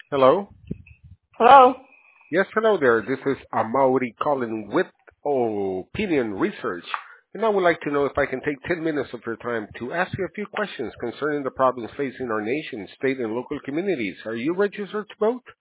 Hello? Hello. Yes, hello there. This is Amaury calling with Opinion Research. And I would like to know if I can take 10 minutes of your time to ask you a few questions concerning the problems facing our nation, state, and local communities. Are you registered to vote?